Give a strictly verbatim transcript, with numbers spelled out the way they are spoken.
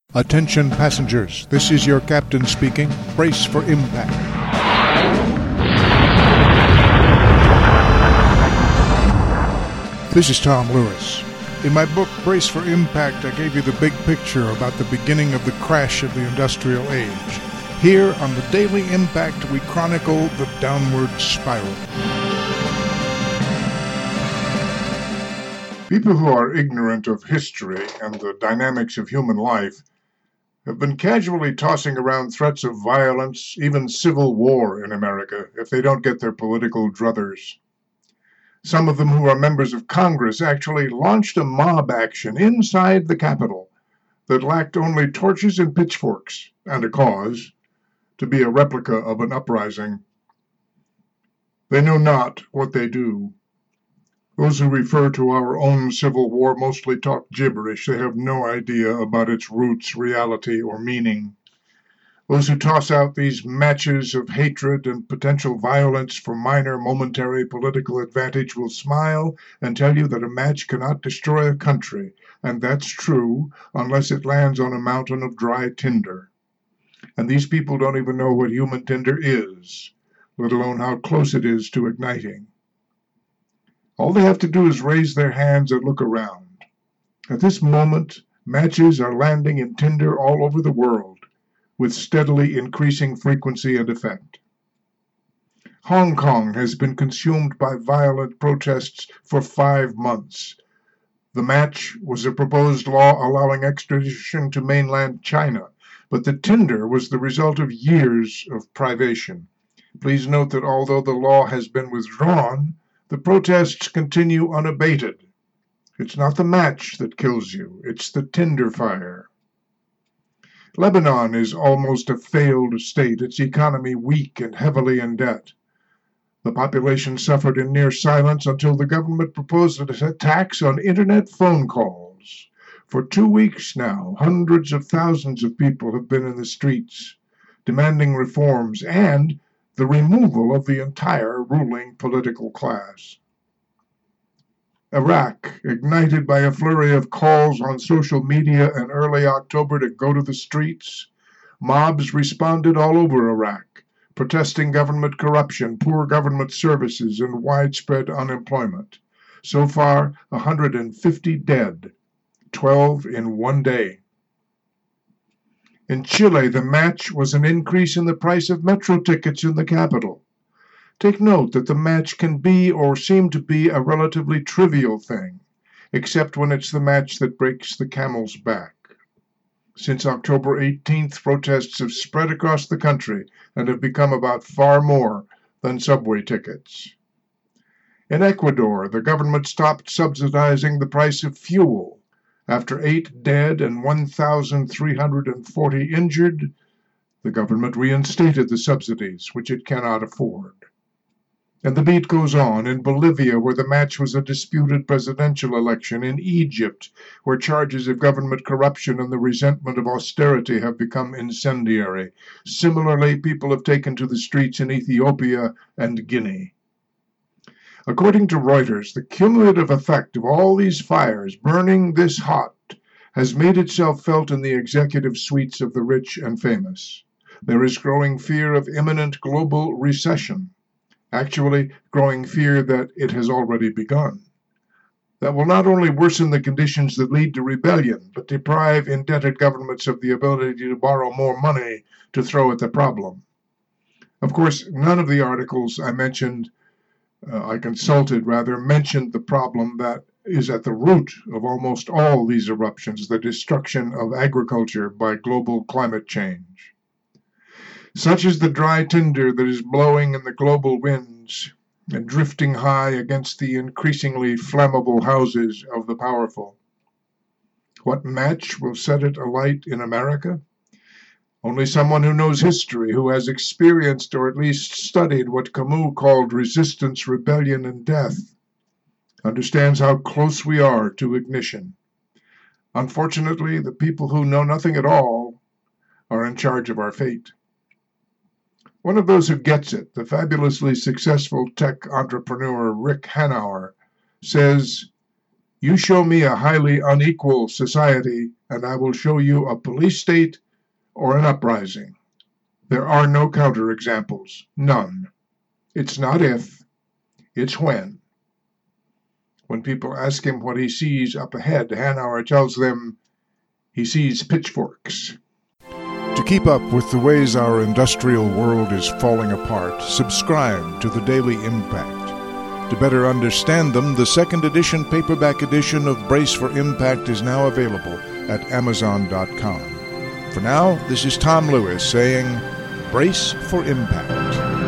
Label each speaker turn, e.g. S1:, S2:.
S1: Attention passengers, this is your captain speaking. Brace for impact. This is Tom Lewis. In my book, Brace for Impact, I gave you the big picture about the beginning of the crash of the industrial age. Here on the Daily Impact, we chronicle the downward spiral. People who are ignorant of history and the dynamics of human life have been casually tossing around threats of violence, even civil war in America, if they don't get their political druthers. Some of them who are members of Congress actually launched a mob action inside the Capitol that lacked only torches and pitchforks and a cause to be a replica of an uprising. They know not what they do. Those who refer to our own Civil War mostly talk gibberish. They have no idea about its roots, reality, or meaning. Those who toss out these matches of hatred and potential violence for minor, momentary political advantage will smile and tell you that a match cannot destroy a country, and that's true unless it lands on a mountain of dry tinder. And these people don't even know what human tinder is, let alone how close it is to igniting. All they have to do is raise their hands and look around. At this moment, matches are landing in tinder all over the world, with steadily increasing frequency and effect. Hong Kong has been consumed by violent protests for five months. The match was a proposed law allowing extradition to mainland China, but the tinder was the result of years of privation. Please note that although the law has been withdrawn, the protests continue unabated. It's not the match that kills you, it's the tinder fire. Lebanon is almost a failed state, its economy weak and heavily in debt. The population suffered in near silence until the government proposed a tax on internet phone calls. For two weeks now, hundreds of thousands of people have been in the streets, demanding reforms and the removal of the entire ruling political class. Iraq, ignited by a flurry of calls on social media in early October to go to the streets, mobs responded all over Iraq, protesting government corruption, poor government services, and widespread unemployment. So far, one hundred fifty dead, twelve in one day. In Chile, the match was an increase in the price of metro tickets in the capital. Take note that the match can be or seem to be a relatively trivial thing, except when it's the match that breaks the camel's back. Since October eighteenth, protests have spread across the country and have become about far more than subway tickets. In Ecuador, the government stopped subsidizing the price of fuel. After eight dead and one thousand three hundred forty injured, the government reinstated the subsidies, which it cannot afford. And the beat goes on in Bolivia, where the match was a disputed presidential election, in Egypt, where charges of government corruption and the resentment of austerity have become incendiary. Similarly, people have taken to the streets in Ethiopia and Guinea. According to Reuters, the cumulative effect of all these fires burning this hot has made itself felt in the executive suites of the rich and famous. There is growing fear of imminent global recession, actually growing fear that it has already begun. That will not only worsen the conditions that lead to rebellion, but deprive indebted governments of the ability to borrow more money to throw at the problem. Of course, none of the articles I mentioned Uh, I consulted, rather, mentioned the problem that is at the root of almost all these eruptions, the destruction of agriculture by global climate change. Such is the dry tinder that is blowing in the global winds and drifting high against the increasingly flammable houses of the powerful. What match will set it alight in America? Only someone who knows history, who has experienced or at least studied what Camus called resistance, rebellion, and death, understands how close we are to ignition. Unfortunately, the people who know nothing at all are in charge of our fate. One of those who gets it, the fabulously successful tech entrepreneur Rick Hanauer, says, "You show me a highly unequal society, and I will show you a police state or an uprising. There are no counterexamples. None. It's not if, it's when. When people ask him what he sees up ahead, Hanauer tells them he sees pitchforks.
S2: To keep up with the ways our industrial world is falling apart, subscribe to the Daily Impact. To better understand them, the second edition paperback edition of Brace for Impact is now available at amazon dot com. For now, this is Tom Lewis saying, Brace for Impact.